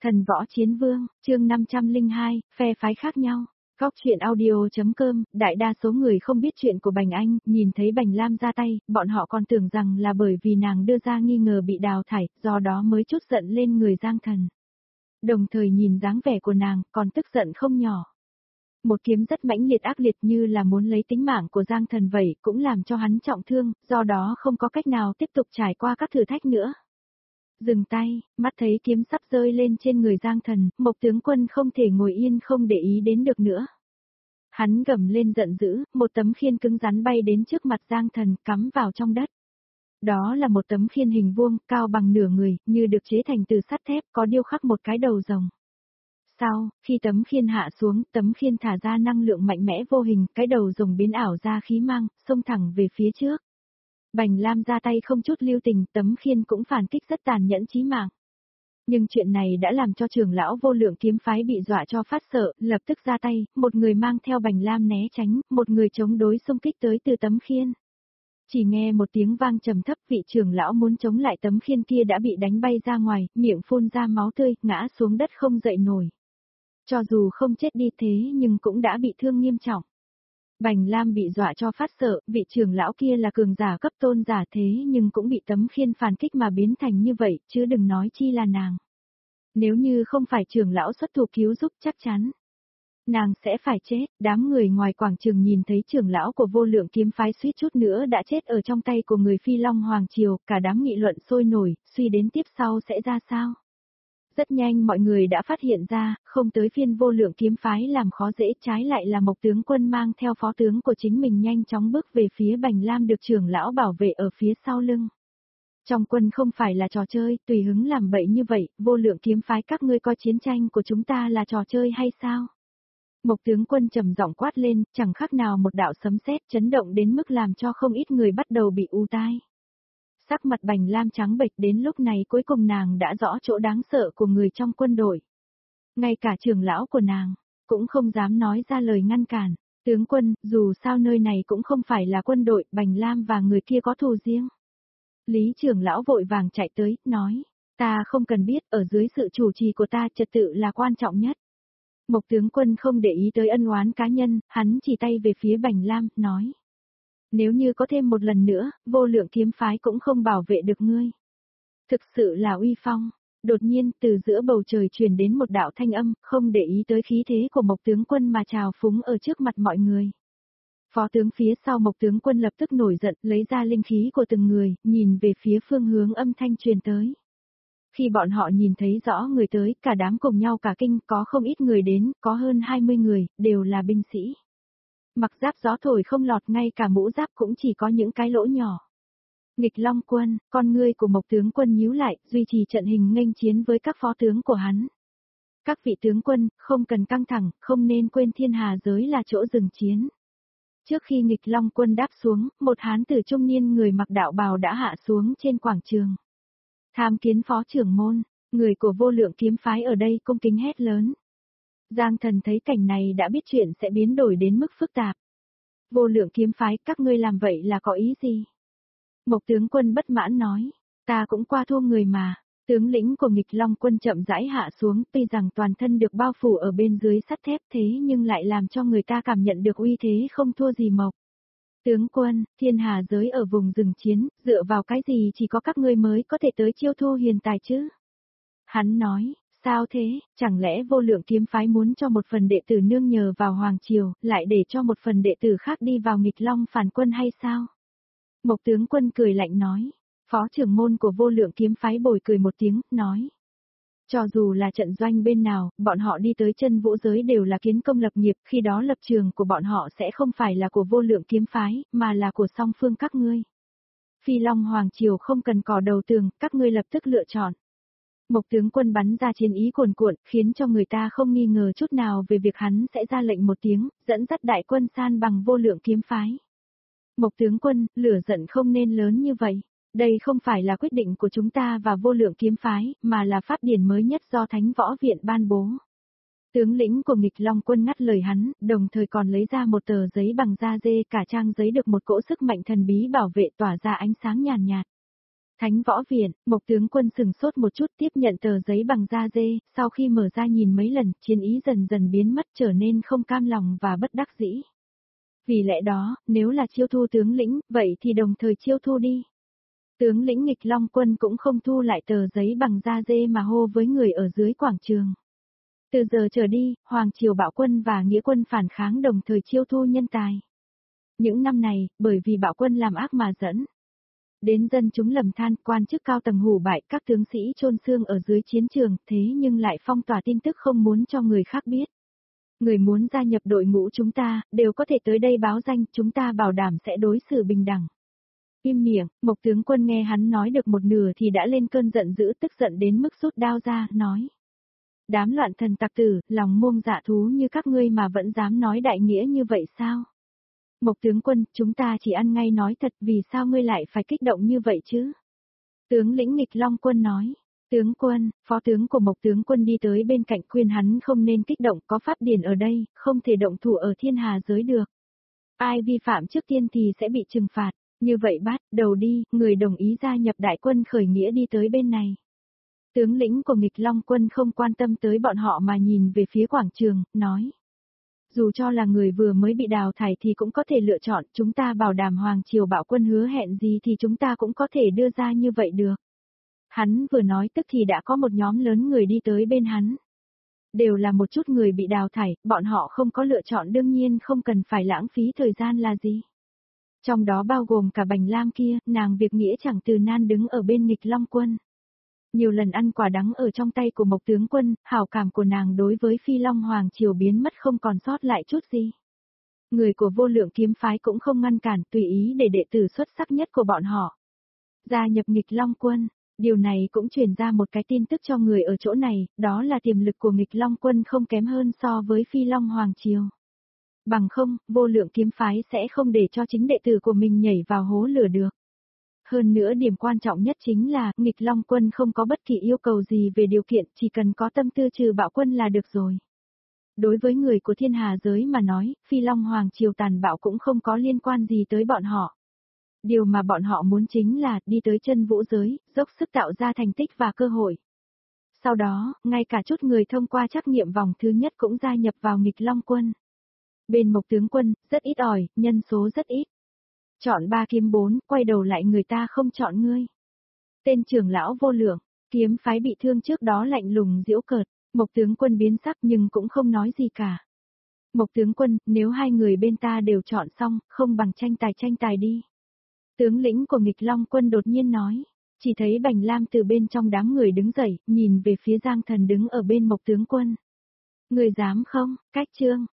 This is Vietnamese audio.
Thần võ chiến vương, chương 502, phe phái khác nhau. Góc truyện audio.com, đại đa số người không biết chuyện của Bành Anh, nhìn thấy Bành Lam ra tay, bọn họ còn tưởng rằng là bởi vì nàng đưa ra nghi ngờ bị đào thải, do đó mới chút giận lên người Giang Thần. Đồng thời nhìn dáng vẻ của nàng, còn tức giận không nhỏ. Một kiếm rất mãnh liệt ác liệt như là muốn lấy tính mạng của Giang Thần vậy, cũng làm cho hắn trọng thương, do đó không có cách nào tiếp tục trải qua các thử thách nữa. Dừng tay, mắt thấy kiếm sắp rơi lên trên người Giang Thần, Mộc tướng quân không thể ngồi yên không để ý đến được nữa. Hắn gầm lên giận dữ, một tấm khiên cứng rắn bay đến trước mặt Giang Thần, cắm vào trong đất. Đó là một tấm khiên hình vuông, cao bằng nửa người, như được chế thành từ sắt thép, có điêu khắc một cái đầu rồng. Sau, khi tấm khiên hạ xuống, tấm khiên thả ra năng lượng mạnh mẽ vô hình, cái đầu rồng biến ảo ra khí mang, xông thẳng về phía trước. Bành Lam ra tay không chút lưu tình, tấm khiên cũng phản kích rất tàn nhẫn chí mạng. Nhưng chuyện này đã làm cho trưởng lão Vô Lượng kiếm phái bị dọa cho phát sợ, lập tức ra tay, một người mang theo Bành Lam né tránh, một người chống đối xung kích tới từ tấm khiên. Chỉ nghe một tiếng vang trầm thấp, vị trưởng lão muốn chống lại tấm khiên kia đã bị đánh bay ra ngoài, miệng phun ra máu tươi, ngã xuống đất không dậy nổi. Cho dù không chết đi thế nhưng cũng đã bị thương nghiêm trọng. Bành Lam bị dọa cho phát sợ, vị trưởng lão kia là cường giả cấp tôn giả thế nhưng cũng bị tấm khiên phản kích mà biến thành như vậy, chứ đừng nói chi là nàng. Nếu như không phải trưởng lão xuất thủ cứu giúp chắc chắn, nàng sẽ phải chết. Đám người ngoài quảng trường nhìn thấy trưởng lão của Vô Lượng kiếm phái suýt chút nữa đã chết ở trong tay của người Phi Long Hoàng Triều, cả đám nghị luận sôi nổi, suy đến tiếp sau sẽ ra sao. Rất nhanh mọi người đã phát hiện ra, không tới phiên Vô Lượng kiếm phái làm khó dễ, trái lại là Mộc tướng quân mang theo phó tướng của chính mình nhanh chóng bước về phía Bành Lam được trưởng lão bảo vệ ở phía sau lưng. Trong quân không phải là trò chơi, tùy hứng làm bậy như vậy, Vô Lượng kiếm phái các ngươi coi chiến tranh của chúng ta là trò chơi hay sao? Mộc tướng quân trầm giọng quát lên, chẳng khác nào một đạo sấm sét chấn động đến mức làm cho không ít người bắt đầu bị u tai. Sắc mặt Bành Lam trắng bệch, đến lúc này cuối cùng nàng đã rõ chỗ đáng sợ của người trong quân đội. Ngay cả trưởng lão của nàng, cũng không dám nói ra lời ngăn cản. Tướng quân, dù sao nơi này cũng không phải là quân đội, Bành Lam và người kia có thù riêng. Lý trưởng lão vội vàng chạy tới, nói, ta không cần biết, ở dưới sự chủ trì của ta trật tự là quan trọng nhất. Mộc tướng quân không để ý tới ân oán cá nhân, hắn chỉ tay về phía Bành Lam, nói. Nếu như có thêm một lần nữa, Vô Lượng kiếm phái cũng không bảo vệ được ngươi. Thực sự là uy phong. Đột nhiên, từ giữa bầu trời truyền đến một đạo thanh âm, không để ý tới khí thế của Mộc tướng quân mà trào phúng ở trước mặt mọi người. Phó tướng phía sau Mộc tướng quân lập tức nổi giận, lấy ra linh khí của từng người, nhìn về phía phương hướng âm thanh truyền tới. Khi bọn họ nhìn thấy rõ người tới, cả đám cùng nhau cả kinh, có không ít người đến, có hơn 20 người, đều là binh sĩ. Mặc giáp gió thổi không lọt, ngay cả mũ giáp cũng chỉ có những cái lỗ nhỏ. Nghịch Long quân, con ngươi của Mộc tướng quân nhíu lại, duy trì trận hình nghênh chiến với các phó tướng của hắn. Các vị tướng quân, không cần căng thẳng, không nên quên thiên hà giới là chỗ dừng chiến. Trước khi Nghịch Long quân đáp xuống, một hán tử trung niên người mặc đạo bào đã hạ xuống trên quảng trường. Tham kiến phó trưởng môn, người của Vô Lượng kiếm phái ở đây cung kính hét lớn. Giang Thần thấy cảnh này đã biết chuyện sẽ biến đổi đến mức phức tạp. Vô Lượng kiếm phái, các ngươi làm vậy là có ý gì? Mộc tướng quân bất mãn nói, ta cũng qua thua người mà. Tướng lĩnh của Nghịch Long quân chậm rãi hạ xuống, tuy rằng toàn thân được bao phủ ở bên dưới sắt thép thế nhưng lại làm cho người ta cảm nhận được uy thế không thua gì Mộc. Tướng quân, thiên hà giới ở vùng rừng chiến, dựa vào cái gì chỉ có các ngươi mới có thể tới chiêu thu hiền tài chứ? Hắn nói, sao thế, chẳng lẽ Vô Lượng kiếm phái muốn cho một phần đệ tử nương nhờ vào Hoàng Triều, lại để cho một phần đệ tử khác đi vào Nghịch Long phản quân hay sao? Mộc tướng quân cười lạnh nói, phó trưởng môn của Vô Lượng kiếm phái bồi cười một tiếng, nói. Cho dù là trận doanh bên nào, bọn họ đi tới chân vũ giới đều là kiến công lập nghiệp, khi đó lập trường của bọn họ sẽ không phải là của Vô Lượng kiếm phái, mà là của song phương các ngươi. Phi Long Hoàng Triều không cần cỏ đầu tường, các ngươi lập tức lựa chọn. Mộc tướng quân bắn ra chiến ý cuồn cuộn, khiến cho người ta không nghi ngờ chút nào về việc hắn sẽ ra lệnh một tiếng, dẫn dắt đại quân san bằng Vô Lượng kiếm phái. Mộc tướng quân, lửa giận không nên lớn như vậy. Đây không phải là quyết định của chúng ta và Vô Lượng kiếm phái, mà là pháp điển mới nhất do Thánh Võ Viện ban bố. Tướng lĩnh của Nghịch Long quân ngắt lời hắn, đồng thời còn lấy ra một tờ giấy bằng da dê, cả trang giấy được một cỗ sức mạnh thần bí bảo vệ tỏa ra ánh sáng nhàn nhạt. Thánh võ viện, Mộc tướng quân sừng sốt một chút tiếp nhận tờ giấy bằng da dê, sau khi mở ra nhìn mấy lần, chiến ý dần dần biến mất trở nên không cam lòng và bất đắc dĩ. Vì lẽ đó, nếu là chiêu thu tướng lĩnh, vậy thì đồng thời chiêu thu đi. Tướng lĩnh Nghịch Long quân cũng không thu lại tờ giấy bằng da dê mà hô với người ở dưới quảng trường. Từ giờ trở đi, Hoàng Triều Bạo quân và Nghĩa quân phản kháng đồng thời chiêu thu nhân tài. Những năm này, bởi vì Bạo quân làm ác mà dẫn đến dân chúng lầm than, quan chức cao tầng hủ bại, các tướng sĩ chôn xương ở dưới chiến trường, thế nhưng lại phong tỏa tin tức không muốn cho người khác biết. Người muốn gia nhập đội ngũ chúng ta, đều có thể tới đây báo danh, chúng ta bảo đảm sẽ đối xử bình đẳng. Im miệng, Mộc tướng quân nghe hắn nói được một nửa thì đã lên cơn giận dữ, tức giận đến mức rút đao ra, nói. Đám loạn thần tặc tử, lòng muông dạ thú như các ngươi mà vẫn dám nói đại nghĩa như vậy sao? Mộc tướng quân, chúng ta chỉ ăn ngay nói thật, vì sao ngươi lại phải kích động như vậy chứ? Tướng lĩnh Nghịch Long quân nói. Tướng quân, phó tướng của Mộc tướng quân đi tới bên cạnh khuyên hắn không nên kích động, có pháp điển ở đây, không thể động thủ ở thiên hà giới được. Ai vi phạm trước tiên thì sẽ bị trừng phạt, như vậy bắt đầu đi, người đồng ý gia nhập đại quân khởi nghĩa đi tới bên này. Tướng lĩnh của Nghịch Long quân không quan tâm tới bọn họ mà nhìn về phía quảng trường, nói. Dù cho là người vừa mới bị đào thải thì cũng có thể lựa chọn, chúng ta bảo đảm Hoàng Triều Bạo quân hứa hẹn gì thì chúng ta cũng có thể đưa ra như vậy được. Hắn vừa nói tức thì đã có một nhóm lớn người đi tới bên hắn. Đều là một chút người bị đào thải, bọn họ không có lựa chọn đương nhiên không cần phải lãng phí thời gian là gì. Trong đó bao gồm cả Bành Lam kia, nàng việc nghĩa chẳng từ nan đứng ở bên Nghịch Long quân. Nhiều lần ăn quả đắng ở trong tay của Mộc tướng quân, hảo cảm của nàng đối với Phi Long Hoàng Triều biến mất không còn sót lại chút gì. Người của Vô Lượng kiếm phái cũng không ngăn cản, tùy ý để đệ tử xuất sắc nhất của bọn họ gia nhập Nghịch Long quân. Điều này cũng truyền ra một cái tin tức cho người ở chỗ này, đó là tiềm lực của Nghịch Long quân không kém hơn so với Phi Long Hoàng Triều. Bằng không, Vô Lượng kiếm phái sẽ không để cho chính đệ tử của mình nhảy vào hố lửa được. Hơn nữa điểm quan trọng nhất chính là, Nghịch Long quân không có bất kỳ yêu cầu gì về điều kiện, chỉ cần có tâm tư trừ bạo quân là được rồi. Đối với người của thiên hà giới mà nói, Phi Long Hoàng Triều tàn bạo cũng không có liên quan gì tới bọn họ. Điều mà bọn họ muốn chính là, đi tới chân vũ giới, dốc sức tạo ra thành tích và cơ hội. Sau đó, ngay cả chút người thông qua trắc nghiệm vòng thứ nhất cũng gia nhập vào Nghịch Long quân. Bên Mộc tướng quân, rất ít ỏi, nhân số rất ít. Chọn 3 kiếm 4, quay đầu lại người ta không chọn ngươi. Tên trưởng lão Vô Lượng, kiếm phái bị thương trước đó lạnh lùng giễu cợt, Mộc tướng quân biến sắc nhưng cũng không nói gì cả. Mộc tướng quân, nếu hai người bên ta đều chọn xong, không bằng tranh tài đi. Tướng lĩnh của Nghịch Long quân đột nhiên nói, chỉ thấy Bành Lam từ bên trong đám người đứng dậy, nhìn về phía Giang Thần đứng ở bên Mộc tướng quân. Người dám không, cách trương,